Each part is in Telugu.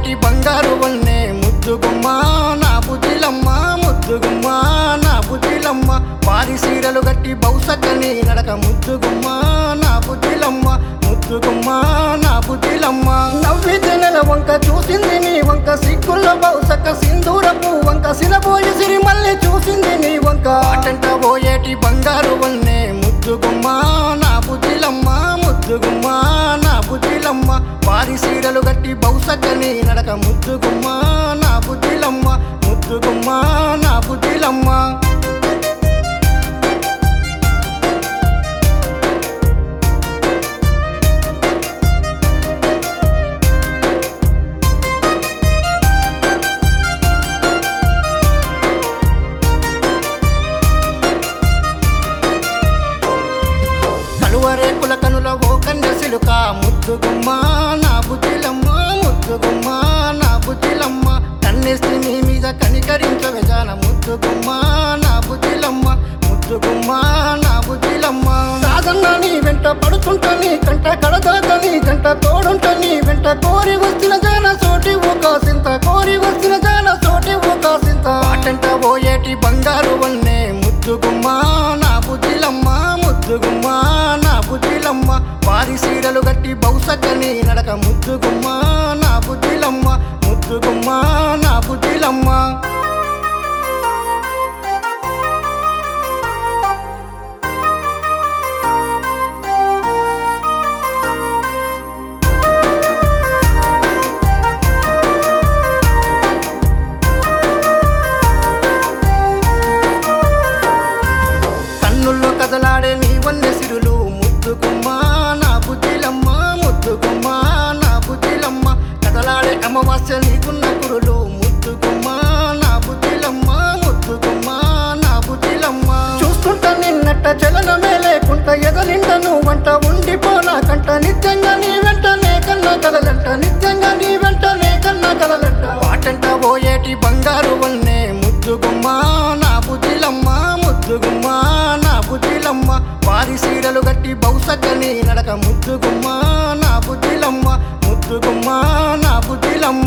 పోయేటి బంగారు వన్నే ముద్దుగుమ్మ నా బుజ్జిలమ్మ ముద్దుగుమ్మ నా బుజ్జిలమ్మ పారి సీరలు గట్టి బౌసక్కని నడక ముద్దుగుమ్మ నా బుజ్జిలమ్మ ముద్దుగుమ్మ నా బుజ్జిలమ్మ నవ్వితే నెల వంక చూసింది నీ వంక సిగ్గుల్లో బౌసక్క సింధూరపు వంక సినబోయి సిరి మళ్ళీ చూసింది నీ వంక అటంట పోయేటి బంగారు వన్నే ముద్దుగుమ్మ నా బుజ్జిలమ్మ ముద్దుగుమ్మ నా బుజ్జిలమ్మ పారి సీరలు గట్టి బౌసక్కని నడక ముద్దుగుమ్మ నా బుజ్జిలమ్మ ముద్దుగుమ్మ నా బుజ్జిలమ్మ కలువరేకుల కనుల ఓ కన్యసిలుక ముద్దుగుమ్మ నా బుజ్జిలమ్మ ముద్దుగుమ్మ నా బుజ్జిలమ్మ కన్నేసి నీ మీద కనికరించవే జాన ముద్దుగుమ్మ నా బుజ్జిలమ్మ ముద్దుగుమ్మ నా బుజ్జిలమ్మ రాజన్న నీ వెంట పడుతుంట నీ కంట కడదాత నీ జంట తోడుంట నీ వెంట కోరి వచ్చిన జాన సోటి ఊకాసింత కోరి వచ్చిన జాన సోటి ఊకాసింత అటంట పోయేటి బంగారు వన్నే ముద్దుగుమ్మ నా బుజ్జిలమ్మ ముద్దుగుమ్మ నా బుజ్జిలమ్మ పారి సీరలు గట్టి బౌసక్కని నడక ముద్దుగుమ్మ నా బుజ్జిలమ్మ ముద్దుగుమ్మ నా బుజ్జిలమ్మ కన్నుల్లో కదలాడే నీ వన్నె సిరులు ముద్దుగుమ్మ నా బుజ్జిలమ్మ ముద్దుగుమ్మ నా బుజ్జిలమ్మ కదలాడే అమావాస్య నీకున్న కురులు ముద్దుగుమ్మ నా బుజ్జిలమ్మ ముద్దుగుమ్మ నా బుజ్జిలమ్మ చూస్తుంట నిన్నట్ట చలనమే లేకుంట ఎదలిండను వంట ఉండిపోనా కంట నిత్యంగా నీ వెంట నే కన్నా కలలంట నిత్యంగా నీ వెంట నే కన్నా కలలంట వాటంట పోయేటి బంగారు వన్నే ముద్దుగుమ్మ నా బుజ్జిలమ్మ ముద్దుగుమ్మ నా బుజ్జిలమ్మ పారి సీరలు గట్టి బౌసక్కని నడక ముద్దుగుమ్మ నా బుజ్జిలమ్మ ముద్దుగుమ్మ నా బుజ్జిలమ్మ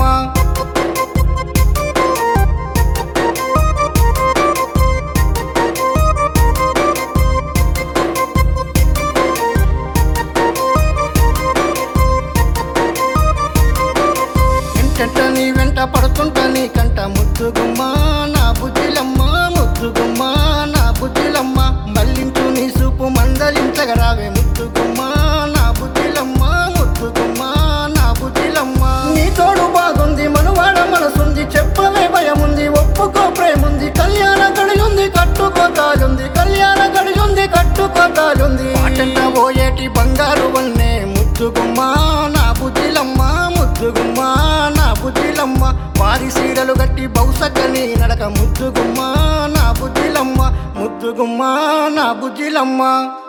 ఎంటంట నీ వెంట పడుతుంట నీ కంట ముద్దుగుమ్మ నా బుజ్జిలమ్మ ముద్దుగుమ్మ నా బుజ్జిలమ్మ మల్లించు నీ సూపు మందలించగరావే ముద్దుగుమ్మ నా బుజ్జిలమ్మ ముద్దుగుమ్మ నా బుజ్జిలమ్మ నీ తోడు బాగుంది మనువాడ మనసుంది చెప్పవే భయముంది ఒప్పుకో ప్రేముంది కళ్యాణ గడియుంది కట్టుకో తాలుంది కళ్యాణ గడియుంది కట్టుకో తాలుంది అటంట పోయేటి బంగారు వన్నే ముద్దుగుమ్మ నా బుజ్జిలమ్మ ముద్దుగుమ్మ నా బుజ్జిలమ్మ పారి సీరలు గట్టి బౌసక్కని నడక ముద్దుగుమ్మ నా బుజ్జిలమ్మ ముద్దుగుమ్మ నా బుజ్జిలమ్మ